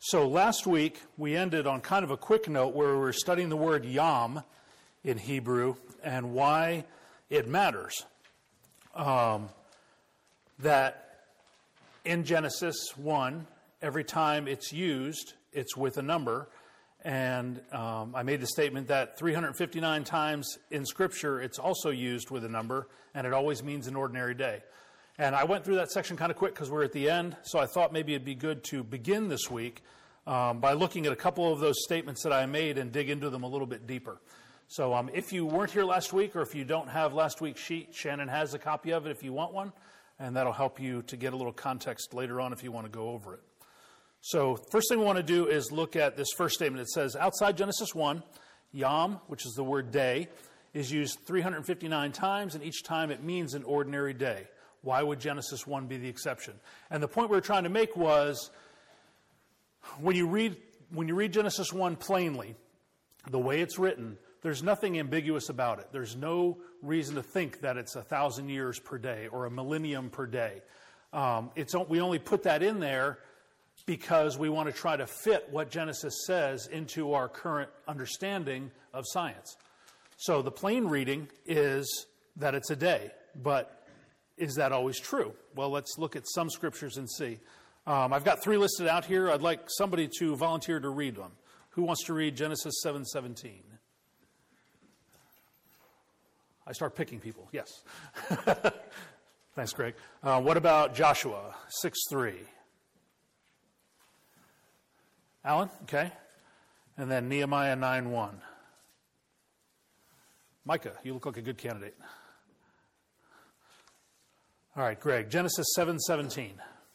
So last week we ended on kind of a quick note where we were studying the word yom in Hebrew and why it matters. That in Genesis 1, every time it's used, it's with a number. And I made the statement that 359 times in Scripture, it's also used with a number, and it always means an ordinary day. And I went through that section kind of quick because we're at the end, so I thought maybe it'd be good to begin this week by looking at a couple of those statements that I made and dig into them a little bit deeper. So if you weren't here last week, or if you don't have last week's sheet, Shannon has a copy of it if you want one, and that'll help you to get a little context later on if you want to go over it. So first thing we want to do is look at this first statement. It says, outside Genesis 1, yom, which is the word day, is used 359 times, and each time it means an ordinary day. Why would Genesis 1 be the exception? And the point we were trying to make was, when you read Genesis 1 plainly, the way it's written, there's nothing ambiguous about it. There's no reason to think that it's 1,000 years per day or a millennium per day. We only put that in there because we want to try to fit what Genesis says into our current understanding of science. So the plain reading is that it's a day, but is that always true? Well, let's look at some scriptures and see. I've got 3 listed out here. I'd like somebody to volunteer to read them. Who wants to read Genesis 7:17? I start picking people. Yes. Thanks, Greg. What about Joshua 6:3? Alan? Okay. And then Nehemiah 9:1. Micah, you look like a good candidate. All right, Greg. Genesis 7:17.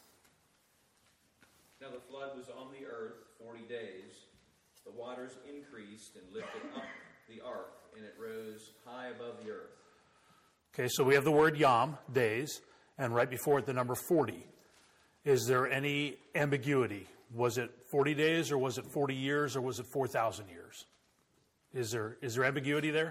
Now the flood was on the earth 40 days. The waters increased and lifted up the ark, and it rose high above the earth. Okay, so we have the word yom, days, and right before it the number 40. Is there any ambiguity? Was it 40 days, or was it 40 years, or was it 4,000 years? Is there ambiguity there?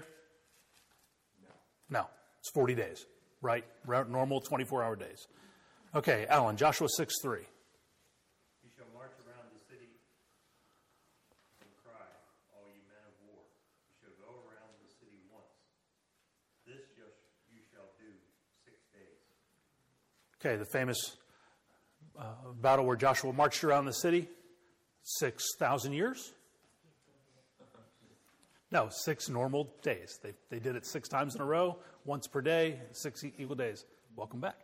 No, it's 40 days, right? Normal 24-hour days. Okay, Alan, Joshua 6:3. You shall march around the city and cry, all you men of war. You shall go around the city once. This you shall do 6 days. Okay, the famous battle where Joshua marched around the city, 6,000 years? No, 6 normal days. They did it 6 times in a row, once per day, 6 equal days. Welcome back.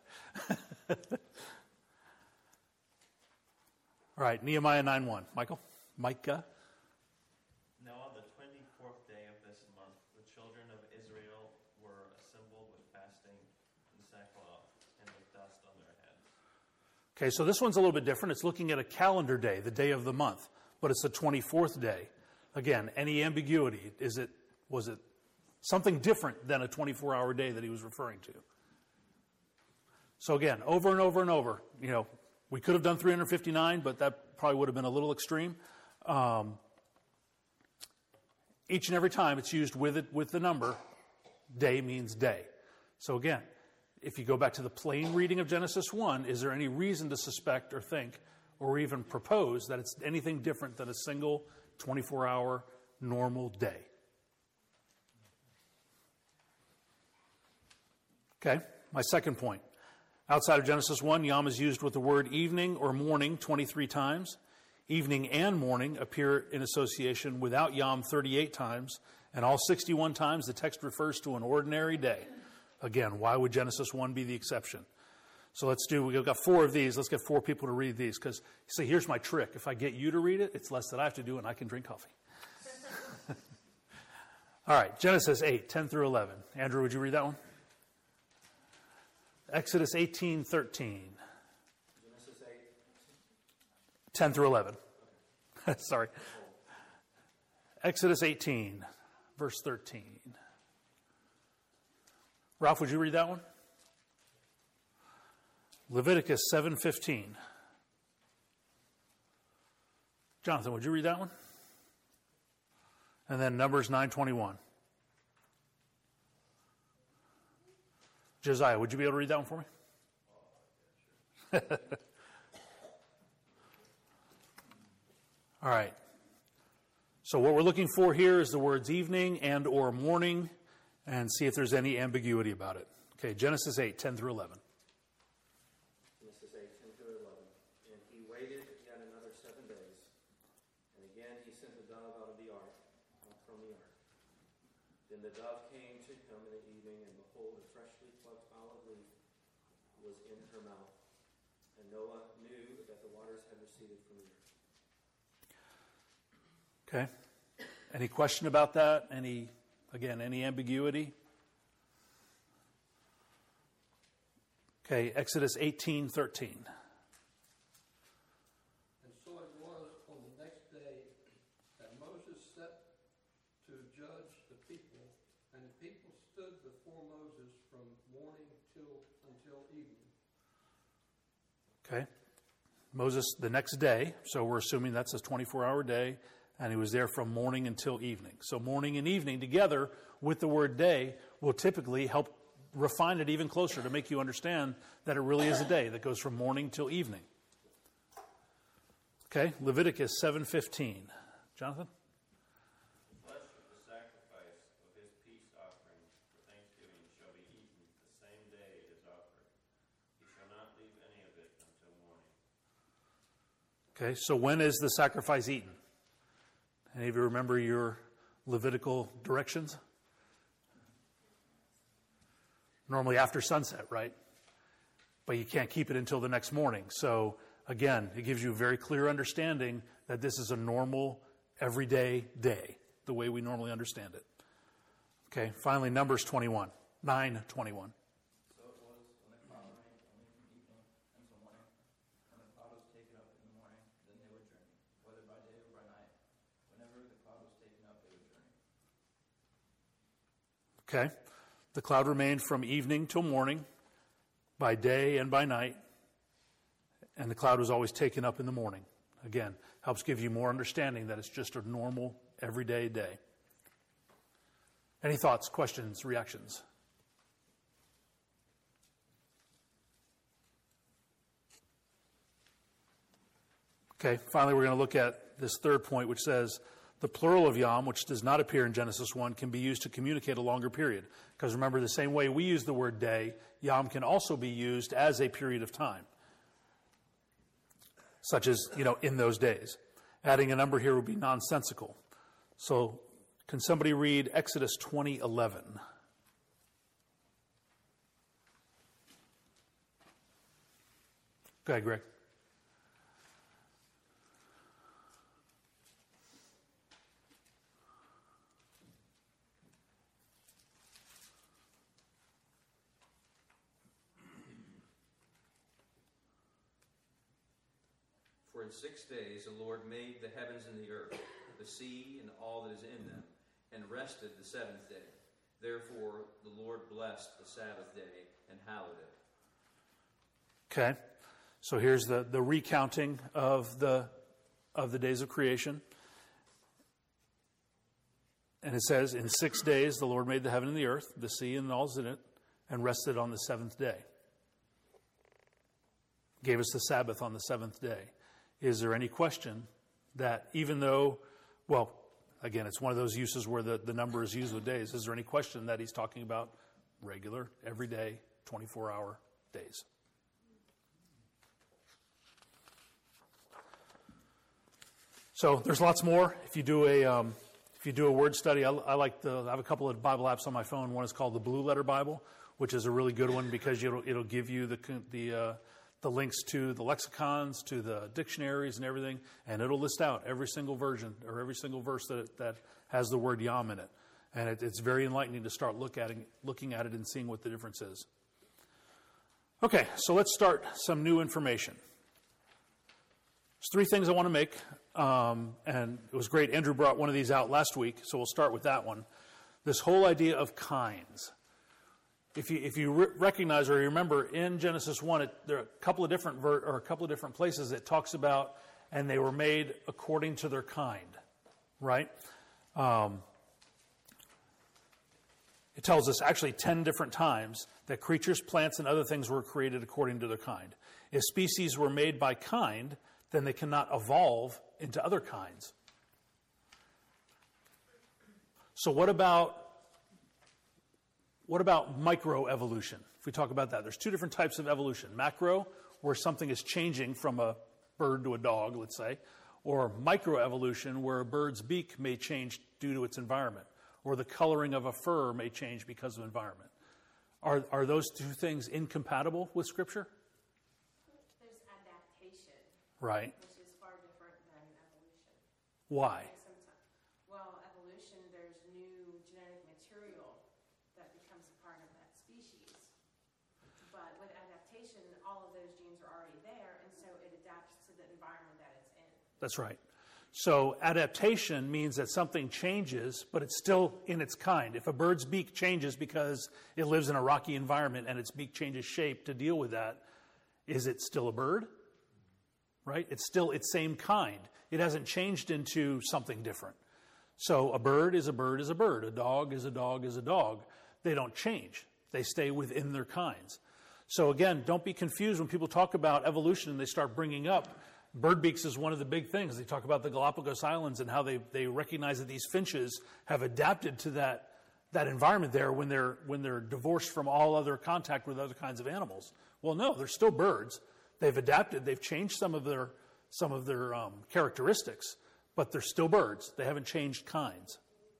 All right, Nehemiah 9:1. Micah. Now on the 24th day of this month, the children of Israel were assembled with fasting and sackcloth and with dust on their heads. Okay, so this one's a little bit different. It's looking at a calendar day, the day of the month, but it's the 24th day. Again, any ambiguity? Was it something different than a 24-hour day that he was referring to? So again, over and over and over, we could have done 359, but that probably would have been a little extreme. Each and every time it's used with the number, day means day. So again, if you go back to the plain reading of Genesis 1, is there any reason to suspect or think or even propose that it's anything different than a single 24-hour normal day? Okay, my second point. Outside of Genesis 1, yom is used with the word evening or morning 23 times. Evening and morning appear in association without yom 38 times, and all 61 times the text refers to an ordinary day. Again, why would Genesis 1 be the exception? So we've got 4 of these. Let's get 4 people to read these, because, see, here's my trick. If I get you to read it, it's less that I have to do, and I can drink coffee. All right, Genesis 8, 10 through 11. Andrew, would you read that one? Exodus 18:13. Genesis 8. 10 through 11. Sorry. Exodus 18, verse 13. Ralph, would you read that one? Leviticus 7:15. Jonathan, would you read that one? And then Numbers 9:21. Josiah, would you be able to read that one for me? All right. So what we're looking for here is the words evening and or morning, and see if there's any ambiguity about it. Okay, Genesis 8, 10 through 11. Genesis 8, 10 through 11. And he waited yet another 7 days, and again he sent a dove out of the ark, out from the ark. Then the dove came to him in the evening, and behold, a freshly plucked olive leaf was in her mouth. And Noah knew that the waters had receded from the earth. Okay. Any question about that? Any ambiguity? Okay, Exodus 18:13. And so it was on the next day that Moses set to judge the people, and the people stood before Moses from morning until evening. Okay. Moses the next day, so we're assuming that's a 24-hour day, and he was there from morning until evening. So morning and evening together with the word day will typically help refine it even closer to make you understand that it really is a day that goes from morning till evening. Okay, Leviticus 7:15. Jonathan? The flesh of the sacrifice of his peace offering for thanksgiving shall be eaten the same day it is offered. He shall not leave any of it until morning. Okay, so when is the sacrifice eaten? Any of you remember your Levitical directions? Normally after sunset, right? But you can't keep it until the next morning. So again, it gives you a very clear understanding that this is a normal, everyday day, the way we normally understand it. Okay, finally, Numbers 21, 9:21. So it was when the cloud rained only from evening until morning. When the cloud was taken up in the morning, then they would journey, whether by day or by night. Whenever the cloud was taken up, they would journey. Okay, the cloud remained from evening till morning, by day and by night, and the cloud was always taken up in the morning. Again, helps give you more understanding that it's just a normal, everyday day. Any thoughts, questions, reactions? Okay, finally we're going to look at this third point, which says the plural of yom, which does not appear in Genesis 1, can be used to communicate a longer period. Because remember, the same way we use the word day, yom can also be used as a period of time. Such as, in those days. Adding a number here would be nonsensical. So, can somebody read Exodus 20:11? Go ahead, Greg. For in 6 days the Lord made the heavens and the earth, the sea and all that is in them, and rested the seventh day. Therefore the Lord blessed the Sabbath day and hallowed it. Okay, so here's the recounting of the days of creation. And it says, in 6 days the Lord made the heaven and the earth, the sea and all that's in it, and rested on the seventh day. Gave us the Sabbath on the seventh day. Is there any question that even though, well, again, it's one of those uses where the number is used with days. Is there any question that he's talking about regular, everyday, 24-hour days? So there's lots more. If you do a word study, I have a couple of Bible apps on my phone. One is called the Blue Letter Bible, which is a really good one because it'll give you the links to the lexicons, to the dictionaries and everything, and it'll list out every single version or every single verse that has the word yom in it. And it's very enlightening to start looking at it and seeing what the difference is. Okay, so let's start some new information. There's 3 things I want to make, and it was great. Andrew brought one of these out last week, so we'll start with that one. This whole idea of kinds. If you recognize or you remember in Genesis 1, there are a couple of different places it talks about, and they were made according to their kind, right? It tells us actually 10 different times that creatures, plants, and other things were created according to their kind. If species were made by kind, then they cannot evolve into other kinds. So what about microevolution? If we talk about that, there's two different types of evolution. Macro, where something is changing from a bird to a dog, let's say, or microevolution, where a bird's beak may change due to its environment, or the coloring of a fur may change because of environment. Are those two things incompatible with Scripture? There's adaptation, Right. which is far different than evolution. Why? Well, evolution, there's new genetic material that becomes a part of that species. But with adaptation, all of those genes are already there, and so it adapts to the environment that it's in. That's right. So adaptation means that something changes, but it's still in its kind. If a bird's beak changes because it lives in a rocky environment and its beak changes shape to deal with that, is it still a bird? Right? It's still its same kind. It hasn't changed into something different. So a bird is a bird is a bird. A dog is a dog is a dog. They don't change. They stay within their kinds. So again, don't be confused when people talk about evolution and they start bringing up bird beaks is one of the big things. They talk about the Galapagos Islands and how they recognize that these finches have adapted to that environment there when they're divorced from all other contact with other kinds of animals. Well, no, they're still birds. They've adapted. They've changed some of their characteristics, but they're still birds. They haven't changed kinds.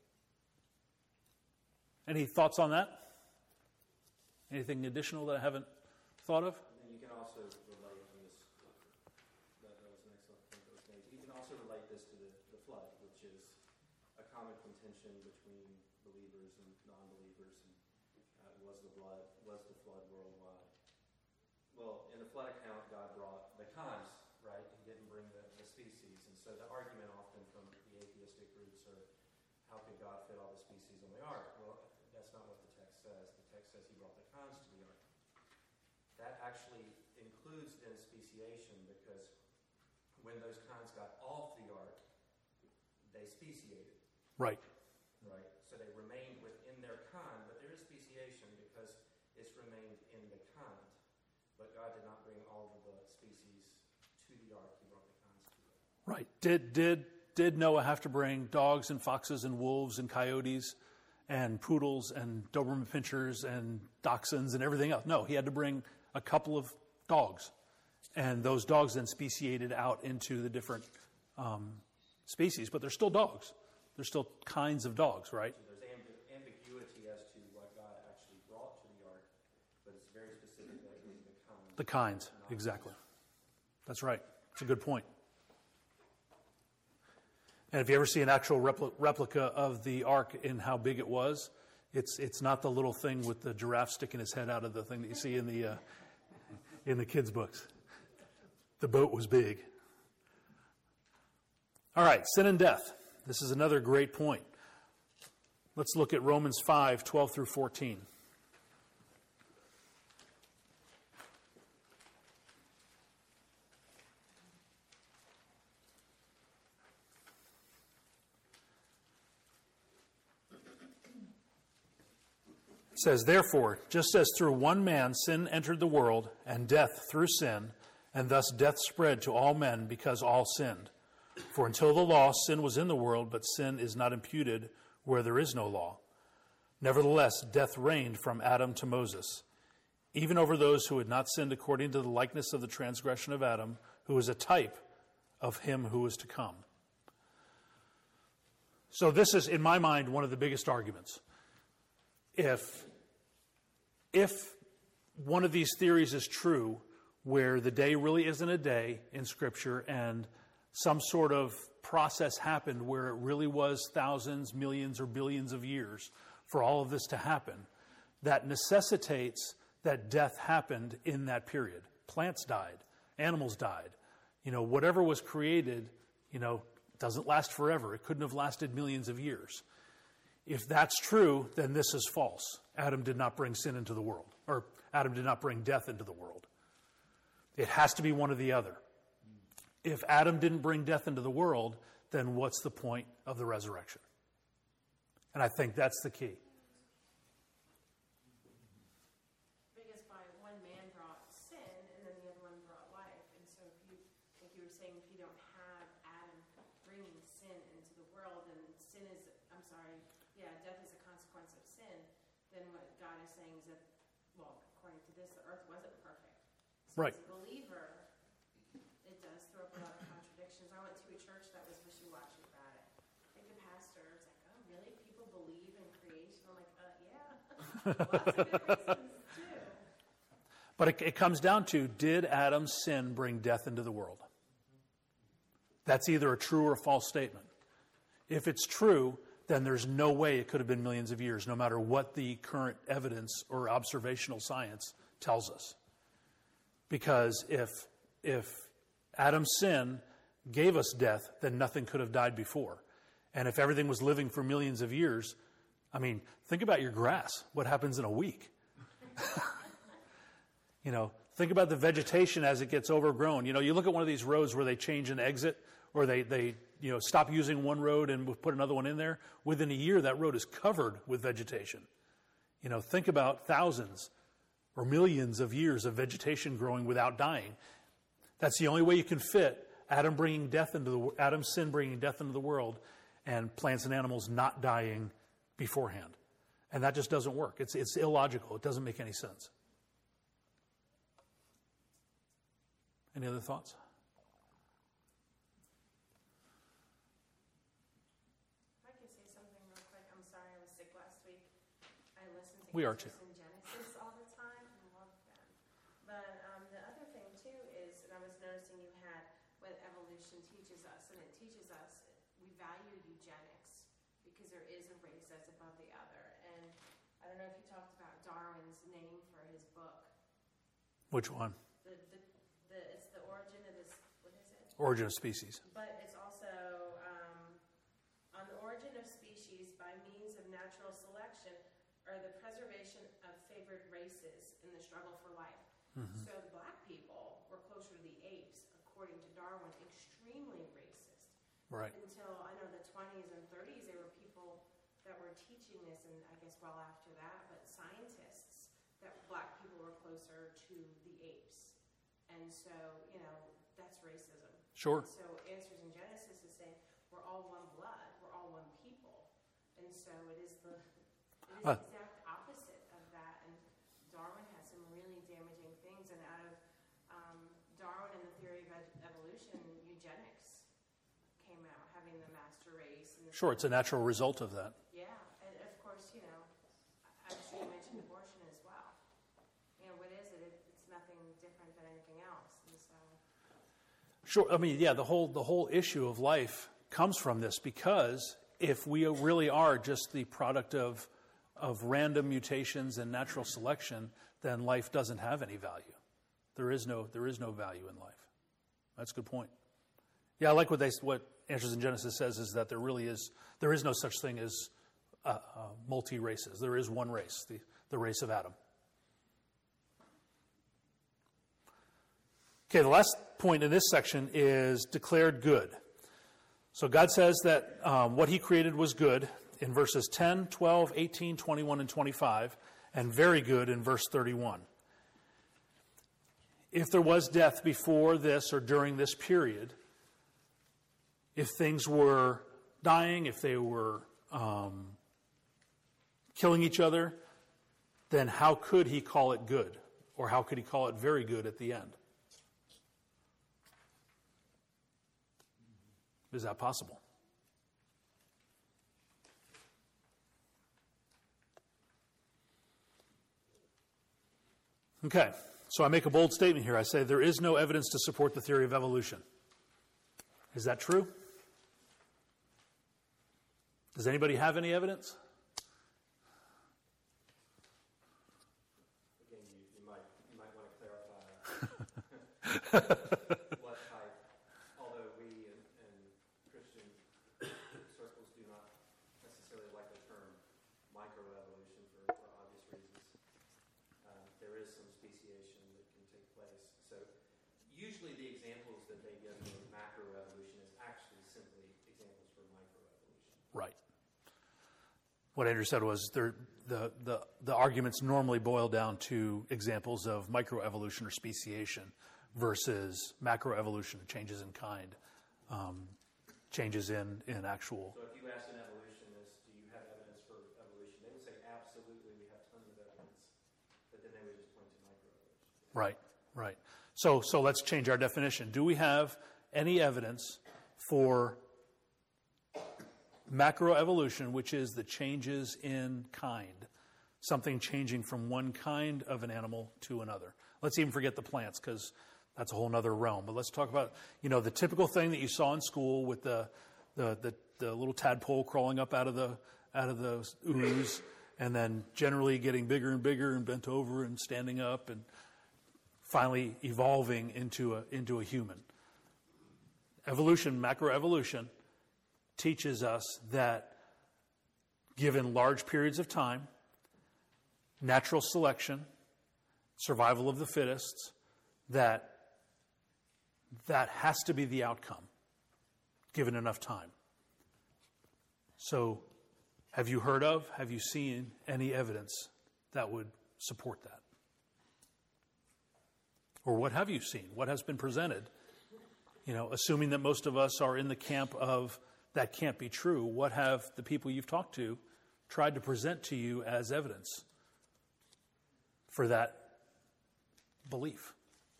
Any thoughts on that? Anything additional that I haven't thought of? And you can also relate on this, that was an excellent point that was made. You can also relate this to the flood, which is a common contention between believers and non-believers. And was the flood worldwide? Well, in the flood account, God brought the kinds, right? He didn't bring the species. And so the argument often from the atheistic groups are, how could God fit all the species on the ark? Well, that's not what the text says. The text says he brought the kinds to the ark. That actually includes then speciation, because when those kinds got off the ark, they speciated, Right. right? So they remained within their kind, but there is speciation because it's remained in the kind. But God did not bring all of the species to the ark. He brought the kinds to it. Right. Did Noah have to bring dogs and foxes and wolves and coyotes and poodles and Doberman pinschers and dachshunds and everything else? No, he had to bring a couple of dogs. And those dogs then speciated out into the different species. But they're still dogs. They're still kinds of dogs, right? So there's ambiguity as to what God actually brought to the ark, but it's very specific that it was the kind. The kinds, exactly. That's right. It's a good point. And if you ever see an actual replica of the ark in how big it was, it's not the little thing with the giraffe sticking his head out of the thing that you see in the kids' books. The boat was big. All right, sin and death. This is another great point. Let's look at Romans 5:12 through 14. It says, therefore, just as through one man sin entered the world, and death through sin, and thus death spread to all men because all sinned. For until the law, sin was in the world, but sin is not imputed where there is no law. Nevertheless, death reigned from Adam to Moses, even over those who had not sinned according to the likeness of the transgression of Adam, who is a type of him who is to come. So this is, in my mind, one of the biggest arguments. If one of these theories is true, where the day really isn't a day in Scripture and some sort of process happened where it really was thousands, millions, or billions of years for all of this to happen, that necessitates that death happened in that period. Plants died. Animals died. Whatever was created, doesn't last forever. It couldn't have lasted millions of years. If that's true, then this is false. Adam did not bring sin into the world, or Adam did not bring death into the world. It has to be one or the other. If Adam didn't bring death into the world, then what's the point of the resurrection? And I think that's the key. Because by one man brought sin, and then the other one brought life. And so if you were saying death is a consequence of sin, then what God is saying is that, well, according to this, the earth wasn't perfect. So Right. as a believer, it does throw up a lot of contradictions. I went to a church that was wishy-washy about it. I think the pastor was like, oh, really? People believe in creation? I'm like, yeah. Lots of good reasons, too. But it comes down to, did Adam's sin bring death into the world? That's either a true or a false statement. If it's true, then there's no way it could have been millions of years, no matter what the current evidence or observational science tells us. Because if Adam's sin gave us death, then nothing could have died before. And if everything was living for millions of years, I mean, think about your grass. What happens in a week? Think about the vegetation as it gets overgrown. You look at one of these roads where they change an exit, or they stop using one road and put another one in there. Within a year, that road is covered with vegetation. Think about thousands or millions of years of vegetation growing without dying. That's the only way you can fit Adam's sin bringing death into the world, and plants and animals not dying beforehand. And that just doesn't work. It's illogical. It doesn't make any sense. Any other thoughts? I can say something real quick. I'm sorry, I was sick last week. I listened to We are too. Answers in Genesis all the time. I love them. But the other thing too is, and I was noticing you had what evolution teaches us, and it teaches us we value eugenics because there is a race that's above the other. And I don't know if you talked about Darwin's name for his book. Which one? It's the origin of this. What is it? Origin of Species. But it's also on the origin of species by means of natural selection or the preservation of favored races in the struggle for life. Mm-hmm. So the black people were closer to the apes, according to Darwin, extremely racist. Right. Until I know the 20s and 30s, there were people that were teaching this, and I guess well after that, but scientists, that black people were closer to the apes. And so, that's racism. Sure. So Answers in Genesis is saying we're all one blood, we're all one people. And so it is the exact opposite of that. And Darwin had some really damaging things. And out of Darwin and the theory of evolution, eugenics came out, having the master race. And Sure, it's a natural result of that. yeah, and of course, I'm sure you mentioned abortion as well. What is it? It's nothing different than anything else. And so, Sure. I mean, yeah, the whole issue of life comes from this, because if we really are just the product of random mutations and natural selection, then life doesn't have any value. There is no value in life. That's a good point. Yeah, I like what Answers in Genesis says, is that there is no such thing as multi races. There is one race, the race of Adam. Okay, the last point in this section is declared good. So God says that what he created was good in verses 10, 12, 18, 21, and 25, and very good in verse 31. If there was death before this or during this period, if things were dying, if they were killing each other, then how could he call it good? Or how could he call it very good at the end? Is that possible? Okay, so I make a bold statement here. I say there is no evidence to support the theory of evolution. Is that true? Does anybody have any evidence? Again, you might want to clarify what type, although we in Christian circles do not necessarily like the term microevolution for obvious reasons. There is some speciation that can take place. So usually the examples that they give for macroevolution is actually simply examples for microevolution. Right. What Andrew said was the arguments normally boil down to examples of microevolution or speciation versus macroevolution, changes in kind, changes in actual. So if you ask an evolutionist, do you Right, right. So let's change our definition. Do we have any evidence for macroevolution, which is the changes in kind? Something changing from one kind of an animal to another. Let's even forget the plants, because that's a whole other realm. But let's talk about, the typical thing that you saw in school with the little tadpole crawling up out of the ooze, and then generally getting bigger and bigger and bent over and standing up and finally evolving into a human. Evolution, macroevolution, teaches us that given large periods of time, natural selection, survival of the fittest, that has to be the outcome, given enough time. So, have you heard of, have you seen any evidence that would support that? Or what have you seen? What has been presented? Assuming that most of us are in the camp of that can't be true, what have the people you've talked to tried to present to you as evidence for that belief?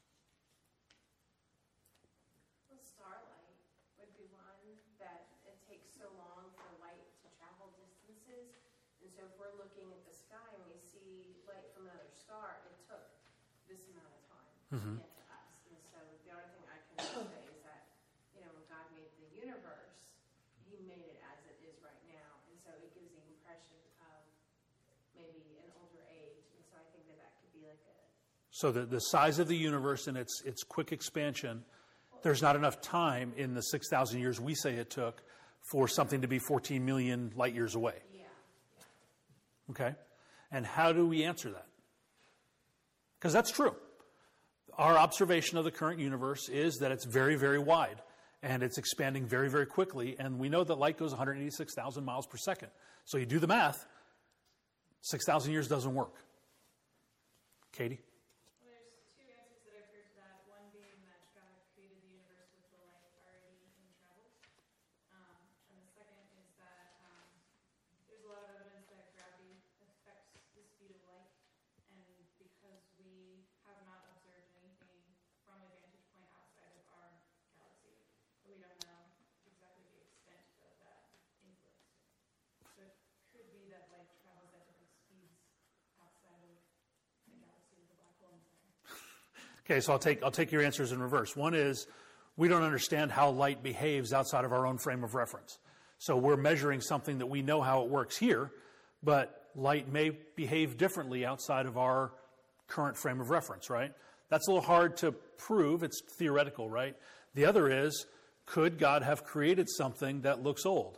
Well, starlight would be one, that it takes so long for light to travel distances. And so if we're looking at the sky and we see light from another star, it took this amount of time to get to us. And so the only thing I can say is that, when God made the universe, he made it as it is right now. And so it gives the impression of maybe an older age. And so I think that could be like a... So the size of the universe and its quick expansion, there's not enough time in the 6,000 years we say it took for something to be 14 million light years away. Yeah. Okay? And how do we answer that? Because that's true. Our observation of the current universe is that it's very, very wide, and it's expanding very, very quickly, and we know that light goes 186,000 miles per second. So you do the math, 6,000 years doesn't work. Katie? Well, there's two answers that I've heard to that. One being that God created the universe with the light already in travel. And the second is that there's a lot of evidence that gravity affects the speed of light. And because we have not observed anything from a vantage point outside of our galaxy, we don't know exactly the extent of that influence. So it could be that light travels at different speeds outside of the galaxy with the black hole inside. Okay, so I'll take your answers in reverse. One is, we don't understand how light behaves outside of our own frame of reference. So we're measuring something that we know how it works here, but light may behave differently outside of our current frame of reference, right? That's a little hard to prove. It's theoretical, right? The other is, could God have created something that looks old?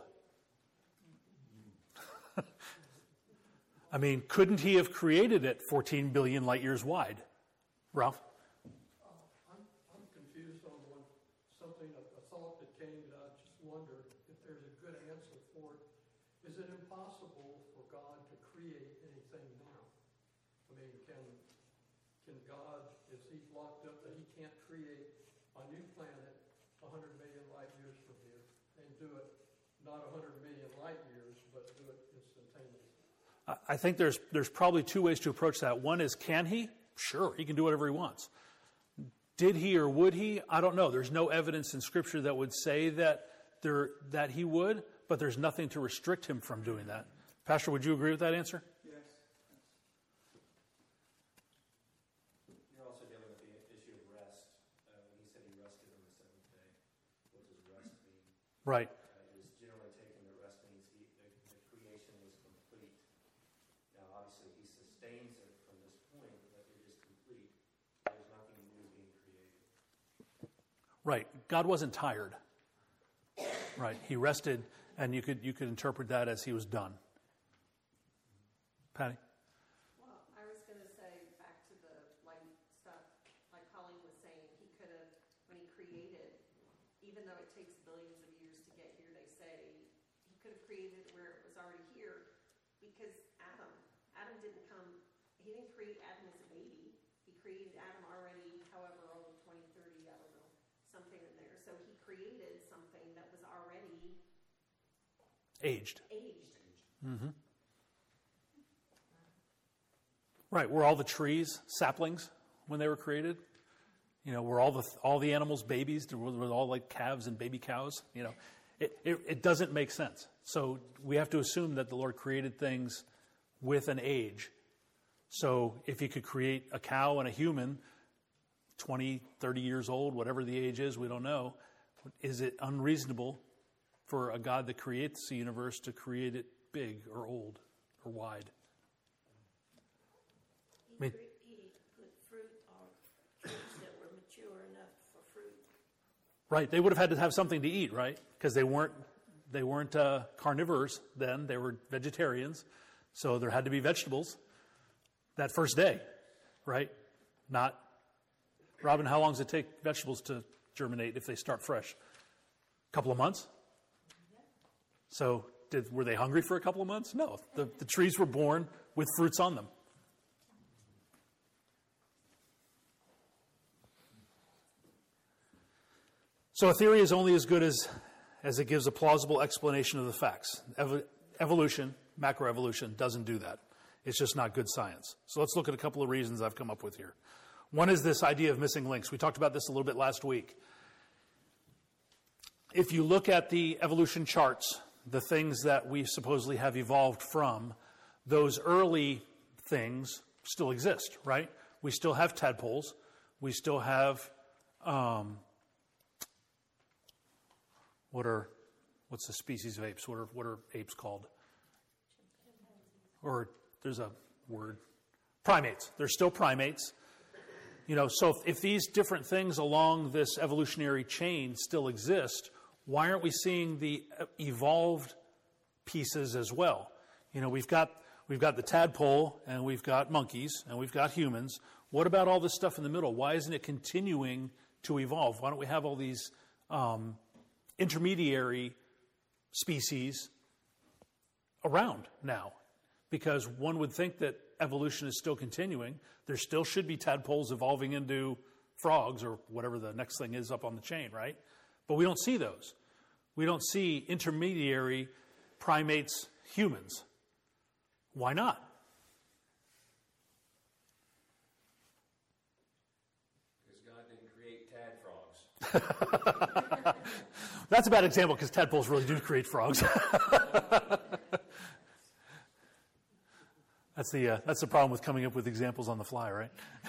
I mean, couldn't he have created it 14 billion light years wide? Ralph? I'm confused on something, a thought that came that I just wondered if there's a good answer for it. Is it impossible for God to create anything now? I mean, can God, is he locked up that he can't create a new planet 100 million light years from here and do it not 100 million light years, but do it instantaneously? I think there's probably two ways to approach that. One is, can he? Sure, he can do whatever he wants. Did he or would he? I don't know. There's no evidence in Scripture that would say that he would, but there's nothing to restrict him from doing that. Pastor, would you agree with that answer? Yes. You're also dealing with the issue of rest. When he said he rested on the seventh day, what does rest mean? Right. It is generally taken that rest means the creation was complete. Now, obviously, he sustains it from this point, but it is complete. There's nothing new being created. Right. God wasn't tired. Right. He rested, and you could interpret that as he was done. Patty? Well, I was going to say, back to the light stuff, like Colleen was saying, he could have, when he created, even though it takes billions of years to get here, they say, he could have created where it was already here, because Adam didn't come, he didn't create Adam as a baby. He created Adam already, however old, 20, 30, I don't know, something in there. So he created something that was already Aged. Mm-hmm. Right. Were all the trees saplings when they were created? Were all the animals babies? Were all like calves and baby cows? It doesn't make sense. So we have to assume that the Lord created things with an age. So if he could create a cow and a human, 20, 30 years old, whatever the age is, we don't know, is it unreasonable for a God that creates the universe to create it big or old or wide? He put fruit or trees that were mature enough for fruit. Right. They would have had to have something to eat, right? Because they weren't carnivores then. They were vegetarians. So there had to be vegetables that first day, right? Not, Robin, how long does it take vegetables to germinate if they start fresh? A couple of months? So were they hungry for a couple of months? No. The trees were born with fruits on them. So a theory is only as good as it gives a plausible explanation of the facts. Evolution, macroevolution, doesn't do that. It's just not good science. So let's look at a couple of reasons I've come up with here. One is this idea of missing links. We talked about this a little bit last week. If you look at the evolution charts, the things that we supposedly have evolved from, those early things still exist, right? We still have tadpoles. We still have, what's the species of apes? What are apes called? Or there's a word. Primates. They're still primates. So if these different things along this evolutionary chain still exist, why aren't we seeing the evolved pieces as well? We've got the tadpole, and we've got monkeys, and we've got humans. What about all this stuff in the middle? Why isn't it continuing to evolve? Why don't we have all these intermediary species around now? Because one would think that evolution is still continuing. There still should be tadpoles evolving into frogs or whatever the next thing is up on the chain, right? But we don't see those. We don't see intermediary primates, humans. Why not? Because God didn't create tad frogs. That's a bad example because tadpoles really do create frogs. That's the problem with coming up with examples on the fly, right?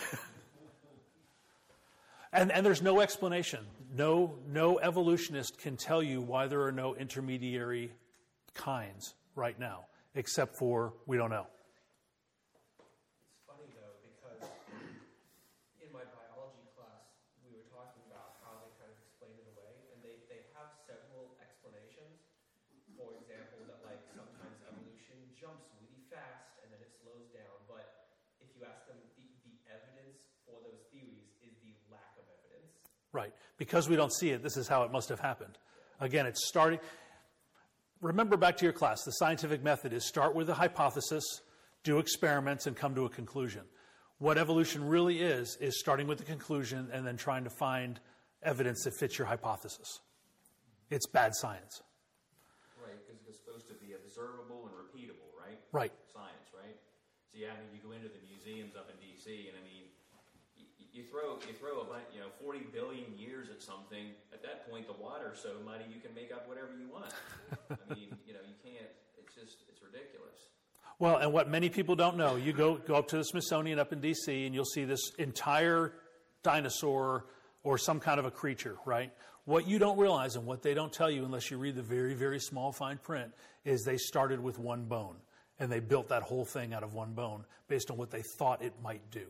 and there's no explanation. No evolutionist can tell you why there are no intermediary kinds right now, except for we don't know. It's funny though, because in my biology class we were talking about how they kind of explain it away, and they have several explanations. For example, that like sometimes evolution jumps really fast and then it slows down, but if you ask them, the evidence for those theories is the lack of evidence. Right. Because we don't see it, this is how it must have happened. Again, it's starting. Remember back to your class, the scientific method is start with a hypothesis, do experiments, and come to a conclusion. What evolution really is starting with the conclusion and then trying to find evidence that fits your hypothesis. It's bad science. Right, because it's supposed to be observable and repeatable, right? Right. Science, right? So yeah, I mean, you go into the museums up in D.C. and I mean, you throw a bunch, 40 billion years at something. At that point, the water's so muddy you can make up whatever you want. I mean, you can't. It's ridiculous. Well, and what many people don't know, you go up to the Smithsonian up in D.C. and you'll see this entire dinosaur or some kind of a creature, right? What you don't realize and what they don't tell you unless you read the very, very small fine print is they started with one bone and they built that whole thing out of one bone based on what they thought it might do.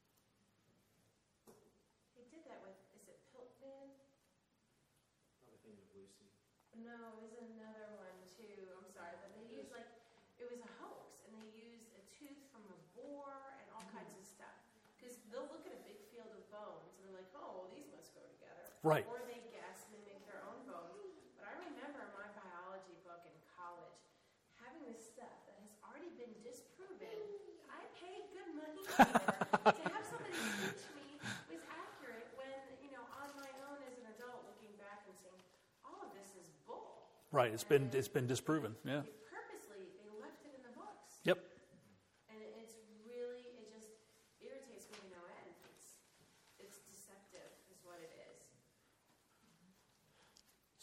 They did that with, is it Piltman? No, there's another one too. I'm sorry, but they used it was a hoax, and they used a tooth from a boar and all kinds of stuff. Because they'll look at a big field of bones and they're like, oh, well, these must go together. Right. Or they guess and they make their own bones. But I remember in my biology book in college having this stuff that has already been disproven. I paid good money to have somebody teach me was accurate when, on my own as an adult looking back and saying, all of this is bull. Right, it's been disproven, yeah. Purposely, they left it in the books. Yep. And it just irritates me to no end.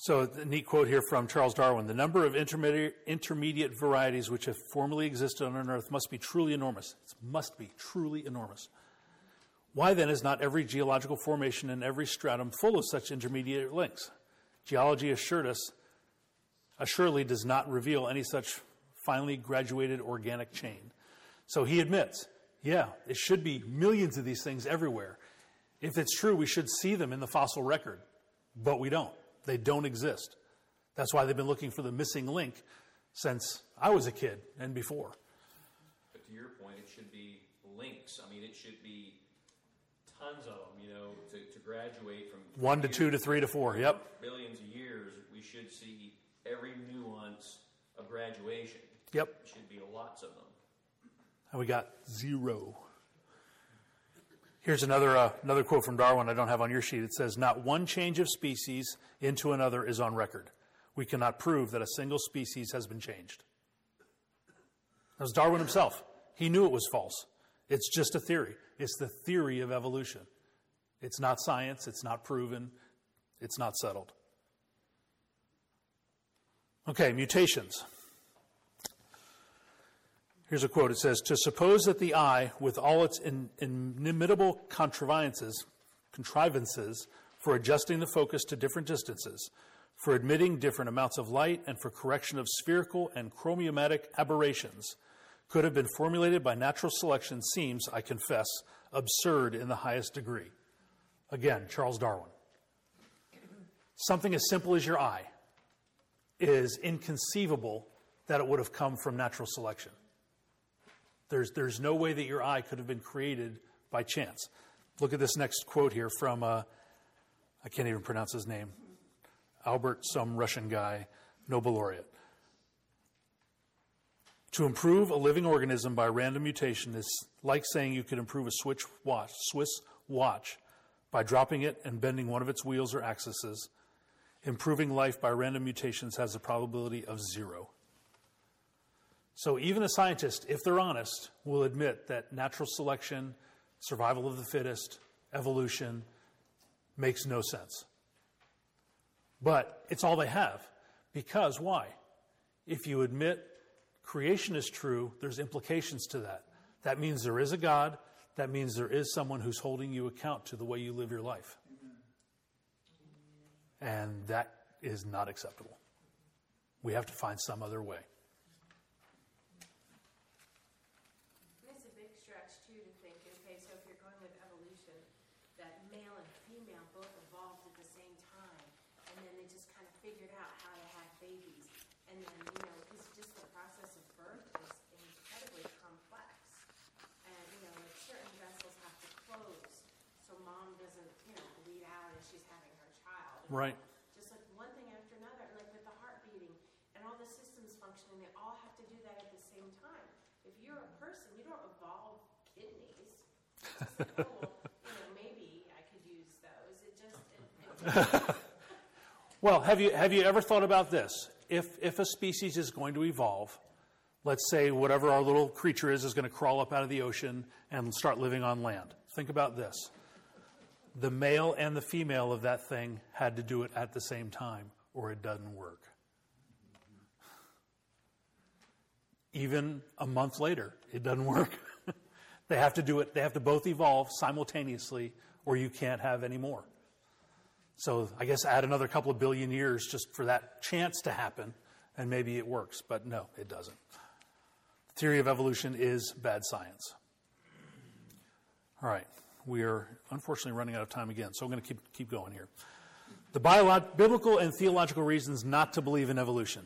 So a neat quote here from Charles Darwin. The number of intermediate varieties which have formerly existed on Earth must be truly enormous. It must be truly enormous. Why then is not every geological formation and every stratum full of such intermediate links? Geology assuredly does not reveal any such finely graduated organic chain. So he admits, yeah, it should be millions of these things everywhere. If it's true, we should see them in the fossil record, but we don't. They don't exist. That's why they've been looking for the missing link since I was a kid and before. But to your point, it should be links. I mean, it should be tons of them, to graduate from 1 to 2 to 3 to 4, yep. Billions of years, we should see every nuance of graduation. Yep. There should be lots of them. And we got 0. Here's another quote from Darwin I don't have on your sheet. It says, not one change of species into another is on record. We cannot prove that a single species has been changed. That was Darwin himself. He knew it was false. It's just a theory. It's the theory of evolution. It's not science. It's not proven. It's not settled. Okay, mutations. Here's a quote. It says, to suppose that the eye, with all its inimitable contrivances for adjusting the focus to different distances, for admitting different amounts of light, and for correction of spherical and chromomatic aberrations, could have been formulated by natural selection seems, I confess, absurd in the highest degree. Again, Charles Darwin. Something as simple as your eye is inconceivable that it would have come from natural selection. There's no way that your eye could have been created by chance. Look at this next quote here from, I can't even pronounce his name, Albert, some Russian guy, Nobel laureate. To improve a living organism by random mutation is like saying you could improve a Swiss watch by dropping it and bending one of its wheels or axes. Improving life by random mutations has a probability of 0. So even a scientist, if they're honest, will admit that natural selection, survival of the fittest, evolution, makes no sense. But it's all they have. Because why? If you admit creation is true, there's implications to that. That means there is a God. That means there is someone who's holding you account to the way you live your life. And that is not acceptable. We have to find some other way. It's a big stretch, too, to think, okay, so if you're going with evolution, that male and female both evolved at the same time, and then they just kind of figured out how to have babies. And then, because just the process of birth is incredibly complex. And, like certain vessels have to close, so mom doesn't, bleed out as she's having her child. Right. Just like one thing after another, like with the heart beating and all the systems functioning, they all have to do that at the same time. If you're a person, you don't evolve kidneys. It's just like, oh, well, maybe I could use those. It Well, have you ever thought about this? If a species is going to evolve, let's say whatever our little creature is going to crawl up out of the ocean and start living on land. Think about this. The male and the female of that thing had to do it at the same time, or it doesn't work. Even a month later, it doesn't work. They have to do it. They have to both evolve simultaneously, or you can't have any more. So I guess add another couple of billion years just for that chance to happen, and maybe it works. But no, it doesn't. The theory of evolution is bad science. All right. We are unfortunately running out of time again, so I'm going to keep going here. The biblical and theological reasons not to believe in evolution.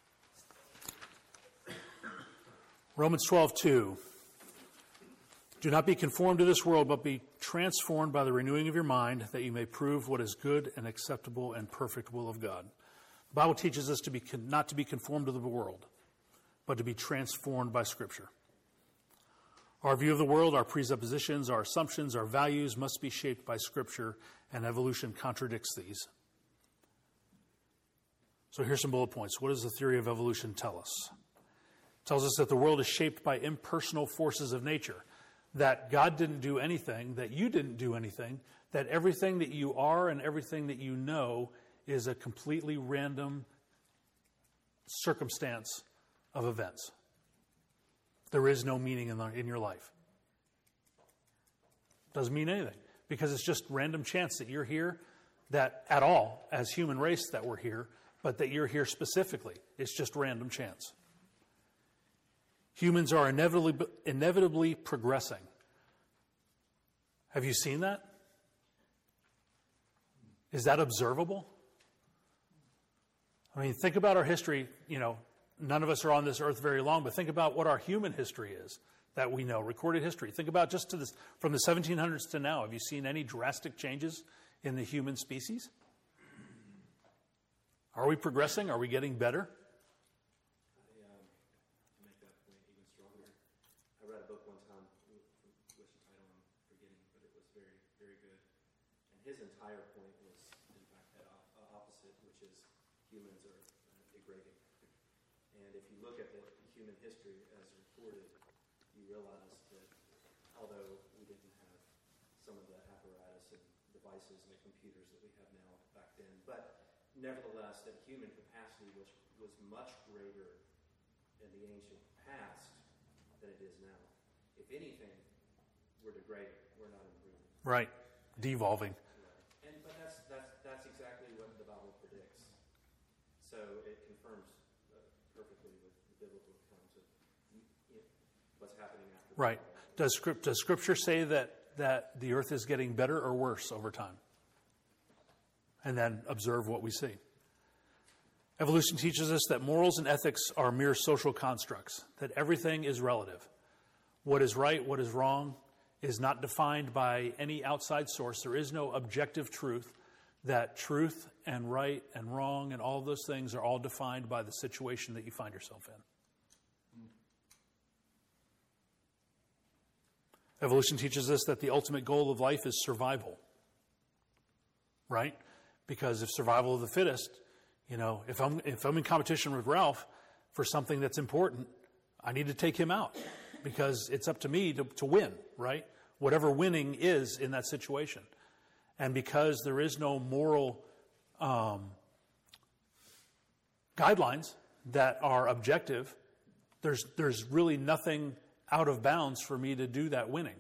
Romans 12:2. Do not be conformed to this world, but be transformed by the renewing of your mind, that you may prove what is good and acceptable and perfect will of God. The Bible teaches us not to be conformed to the world, but to be transformed by Scripture. Our view of the world, our presuppositions, our assumptions, our values must be shaped by Scripture, and evolution contradicts these. So here's some bullet points. What does the theory of evolution tell us? It tells us that the world is shaped by impersonal forces of nature, that God didn't do anything, that you didn't do anything, that everything that you are and everything that you know is a completely random circumstance of events. There is no meaning in your life. Doesn't mean anything, because it's just random chance that you're here, that at all, as human race, that we're here, but that you're here specifically. It's just random chance. Humans are inevitably progressing. Have you seen that? Is that observable? I mean, think about our history. None of us are on this earth very long, but think about what our human history is that we know, recorded history. Think about just from the 1700s to now. Have you seen any drastic changes in the human species? Are we progressing? Are we getting better? To make that point even stronger, I read a book one time, which the title I'm forgetting, but it was very, very good. And his entire point was, in fact, that opposite, which is humans are degrading. And if you look at the human history as recorded, you realize that although we didn't have some of the apparatus and devices and the computers that we have now back then, but nevertheless, that human capacity was much greater in the ancient past than it is now. If anything, we're degrading. We're not improving. Right. Devolving. Right. But that's exactly what the Bible predicts. So it confirms perfectly with the biblical accounts of what's happening after. Right. Does Scripture say that the earth is getting better or worse over time? And then observe what we see. Evolution teaches us that morals and ethics are mere social constructs, that everything is relative. What is right, what is wrong, is not defined by any outside source. There is no objective truth, that truth and right and wrong and all those things are all defined by the situation that you find yourself in. Evolution teaches us that the ultimate goal of life is survival. Right? Because if survival of the fittest, if I'm in competition with Ralph for something that's important, I need to take him out because it's up to me to win, right? Whatever winning is in that situation. And because there is no moral guidelines that are objective, there's really nothing out of bounds for me to do that winning.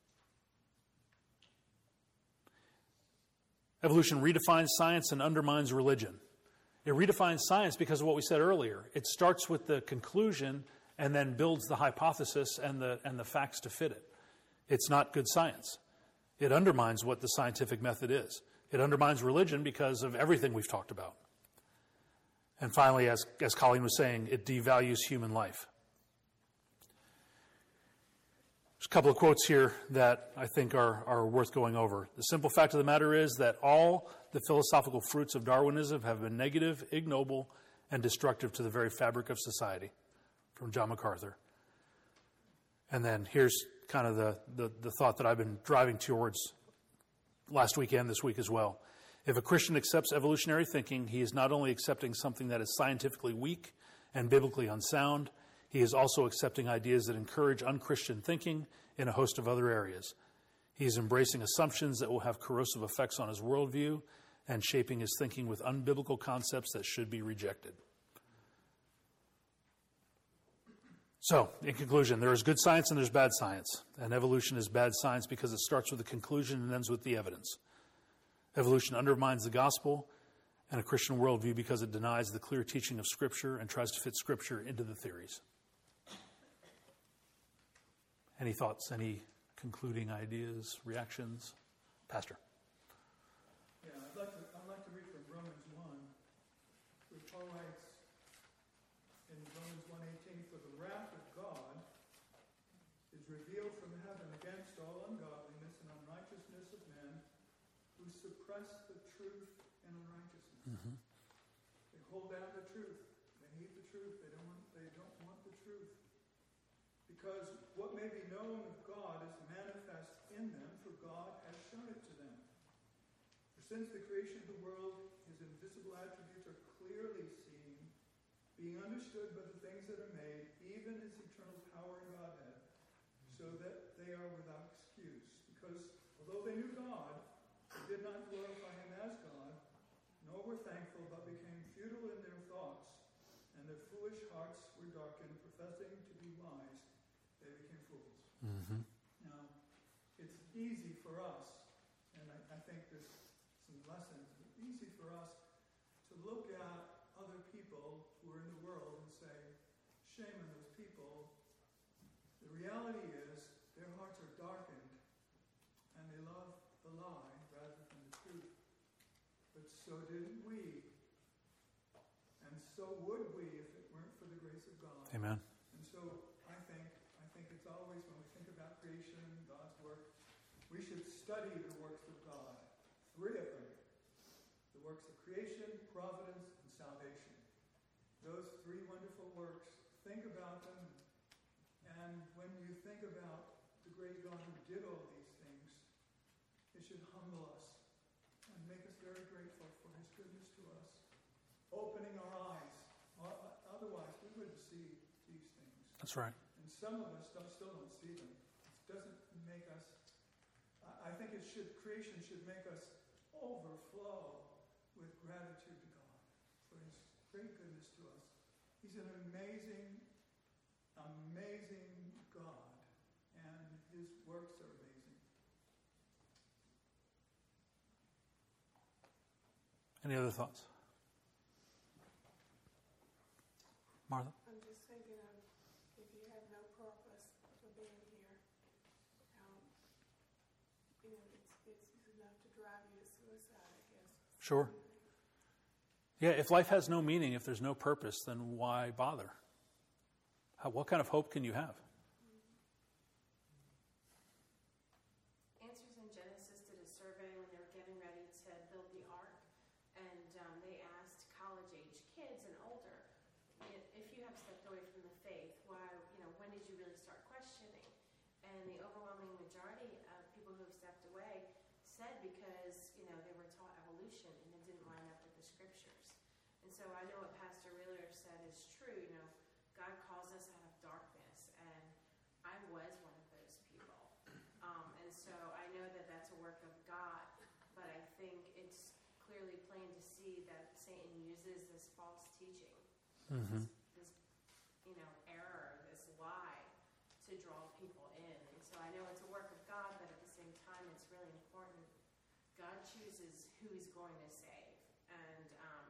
Evolution redefines science and undermines religion. It redefines science because of what we said earlier. It starts with the conclusion and then builds the hypothesis and the facts to fit it. It's not good science. It undermines what the scientific method is. It undermines religion because of everything we've talked about. And finally, as Colleen was saying, it devalues human life. There's a couple of quotes here that I think are worth going over. The simple fact of the matter is that all the philosophical fruits of Darwinism have been negative, ignoble, and destructive to the very fabric of society, from John MacArthur. And then here's kind of the thought that I've been driving towards last weekend, this week as well. If a Christian accepts evolutionary thinking, he is not only accepting something that is scientifically weak and biblically unsound, he is also accepting ideas that encourage unchristian thinking in a host of other areas. He is embracing assumptions that will have corrosive effects on his worldview and shaping his thinking with unbiblical concepts that should be rejected. So, in conclusion, there is good science and there's bad science. And evolution is bad science because it starts with the conclusion and ends with the evidence. Evolution undermines the gospel and a Christian worldview because it denies the clear teaching of Scripture and tries to fit Scripture into the theories. Any thoughts, any concluding ideas, reactions? Pastor. Yeah, I'd like to read from Romans 1, where Paul writes in Romans 1:18, "For the wrath of God is revealed from heaven against all ungodliness and unrighteousness of men who suppress the truth in unrighteousness." Mm-hmm. They hold down the truth. They hate the truth. They don't want the truth. Because what may be known of God is manifest in them, for God has shown it to them. For since the creation of the world, his invisible attributes are clearly seen, being understood by the things that are made, even his eternal power and Godhead, so that they are without excuse. Because although they knew God, they did not glorify him as God, nor were thankful and their foolish hearts were darkened, professing to be wise, they became fools. Mm-hmm. Now, it's easy for us, and I think there's some lessons, it's easy for us to look at other people who are in the world and say, shame on those people. The reality is, their hearts are darkened, and they love the lie rather than the truth. But so did we, and so would we if it weren't for the grace of God. Amen. And so I think it's always, when we think about creation, God's work, we should study the works of God. 3 of them. The works of creation, providence, and salvation. Those 3 wonderful works, think about them. And when you think about the great God who did all these things, it should humble us and make us very grateful for his goodness to us. Opening our eyes. Otherwise, we wouldn't see these things. That's right. And some of us still don't see them. It doesn't make us, I think creation should make us overflow with gratitude to God for his great goodness to us. He's an amazing, amazing God, and his works are amazing. Any other thoughts? Martha? I'm just thinking of if you have no purpose for being here, it's enough to drive you to suicide, I guess. Sure. Yeah, if life has no meaning, if there's no purpose, then why bother? What kind of hope can you have? Answers in Genesis did a survey when they were getting ready to build the ark, and they asked college-age kids and older, if you have stepped away from the faith, why, when did you really start questioning? And the overwhelming majority of people who have stepped away said because, they were taught evolution and it didn't line up with the scriptures. And so I know what Pastor Wheeler said is true, God calls us out of darkness, and I was one of those people. And so I know that that's a work of God, but I think it's clearly plain to see that Satan uses this false teaching, Mm-hmm. this error, this lie, to draw people in. And so I know it's a work of God, but at the same time, it's really important. God chooses who he's going to save, and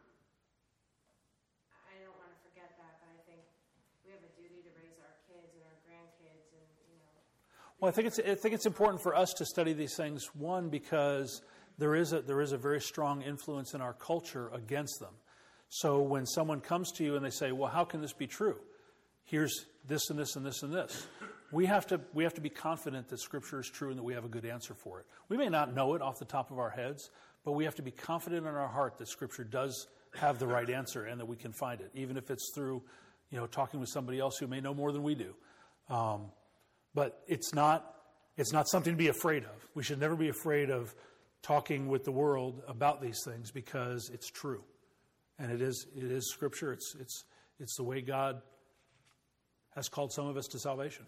I don't want to forget that, but I think we have a duty to raise our kids and our grandkids, and Well, I think it's important for us to study these things. One, because there is a very strong influence in our culture against them. So when someone comes to you and they say, "Well, how can this be true? Here's this and this and this and this." We have to be confident that Scripture is true and that we have a good answer for it. We may not know it off the top of our heads, but we have to be confident in our heart that Scripture does have the right answer and that we can find it, even if it's through, talking with somebody else who may know more than we do. But it's not something to be afraid of. We should never be afraid of talking with the world about these things because it's true, and it is Scripture. It's the way God has called some of us to salvation.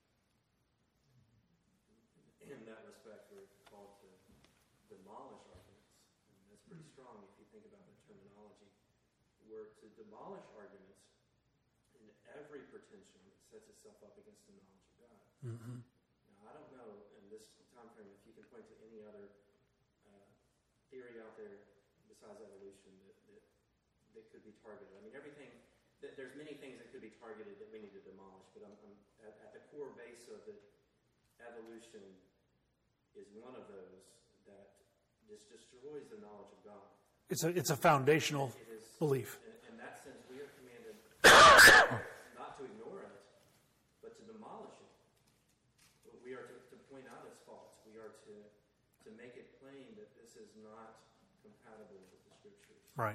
In that respect, we're called to demolish arguments, and that's pretty strong if you think about the terminology. We're to demolish arguments in every pretension that sets itself up against the knowledge of God. Mm-hmm. Now, I don't know in this time frame if you can point to any other theory out there besides evolution that could be targeted. I mean, there's many things that could be targeted that we need to demolish, but at the core base of it, evolution is one of those that just destroys the knowledge of God. It's a foundational belief. In that sense, we are commanded not to ignore it, but to demolish it. We are to point out its faults. We are to make it plain that this is not compatible with the Scriptures. Right.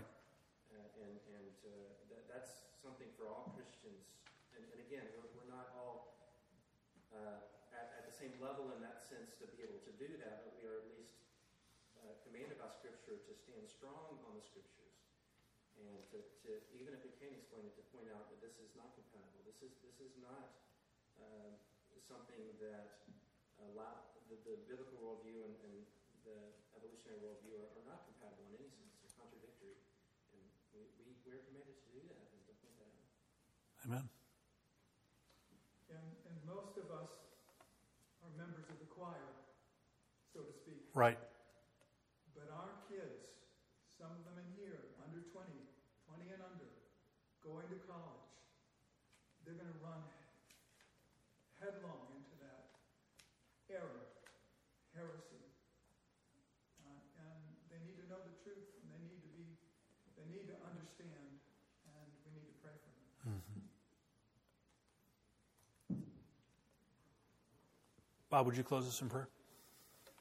That's something for all Christians. And again, we're not all at the same level in that sense to be able to do that, but we are at least commanded by Scripture to stand strong on the Scriptures, and to even if we can't explain it, to point out that this is not compatible. This is not something that the biblical worldview and the evolutionary worldview are not compatible in any sense. They're contradictory, and we're commanded to do that and to point that out. Amen. And most of us are members of the choir, so to speak. Right. But our kids, some of them in here, under 20 and under, going to college, they're going to run headlong into that error, heresy. And they need to know the truth, and they need to understand, and we need to pray for them. Bob, would you close us in prayer?